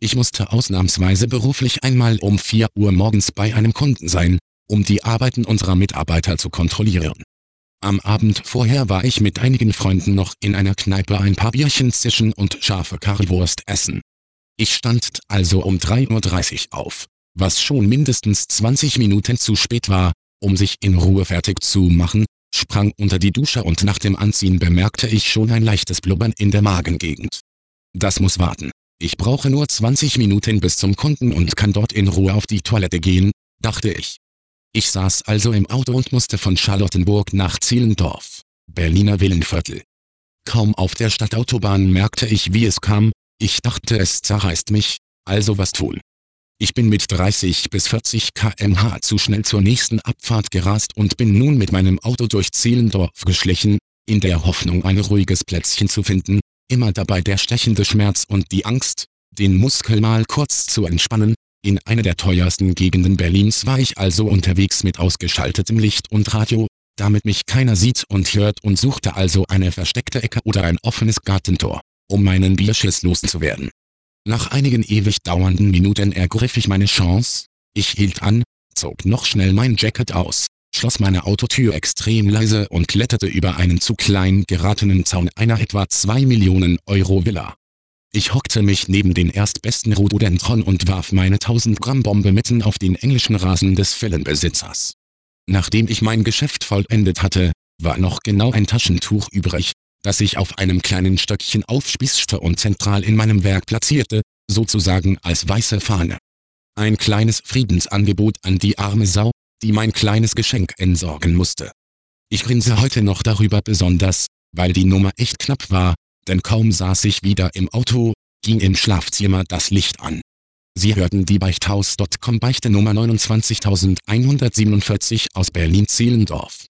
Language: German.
Ich musste ausnahmsweise beruflich einmal um 4 Uhr morgens bei einem Kunden sein, um die Arbeiten unserer Mitarbeiter zu kontrollieren. Am Abend vorher war ich mit einigen Freunden noch in einer Kneipe ein paar Bierchen zischen und scharfe Currywurst essen. Ich stand also um 3:30 Uhr auf, was schon mindestens 20 Minuten zu spät war, um sich in Ruhe fertig zu machen, sprang unter die Dusche und nach dem Anziehen bemerkte ich schon ein leichtes Blubbern in der Magengegend. Das muss warten. Ich brauche nur 20 Minuten bis zum Kunden und kann dort in Ruhe auf die Toilette gehen, dachte ich. Ich saß also im Auto und musste von Charlottenburg nach Zehlendorf, Berliner Villenviertel. Kaum auf der Stadtautobahn merkte ich, wie es kam. Ich dachte, es zerreißt mich, also was tun. Ich bin mit 30 bis 40 km/h zu schnell zur nächsten Abfahrt gerast und bin nun mit meinem Auto durch Zehlendorf geschlichen, in der Hoffnung, ein ruhiges Plätzchen zu finden, immer dabei der stechende Schmerz und die Angst, den Muskel mal kurz zu entspannen. In einer der teuersten Gegenden Berlins war ich also unterwegs mit ausgeschaltetem Licht und Radio, damit mich keiner sieht und hört, und suchte also eine versteckte Ecke oder ein offenes Gartentor, um meinen Bierschiss loszuwerden. Nach einigen ewig dauernden Minuten ergriff ich meine Chance. Ich hielt an, zog noch schnell mein Jacket aus, schloss meine Autotür extrem leise und kletterte über einen zu klein geratenen Zaun einer etwa 2 Millionen Euro Villa. Ich hockte mich neben den erstbesten Rhododendron und warf meine 1000-Gramm-Bombe mitten auf den englischen Rasen des Villenbesitzers. Nachdem ich mein Geschäft vollendet hatte, war noch genau ein Taschentuch übrig, das ich auf einem kleinen Stöckchen aufspießte und zentral in meinem Werk platzierte, sozusagen als weiße Fahne. Ein kleines Friedensangebot an die arme Sau, die mein kleines Geschenk entsorgen musste. Ich grinse heute noch darüber besonders, weil die Nummer echt knapp war, denn kaum saß ich wieder im Auto, ging im Schlafzimmer das Licht an. Sie hörten die Beichthaus.com Beichte Nummer 29147 aus Berlin-Zehlendorf.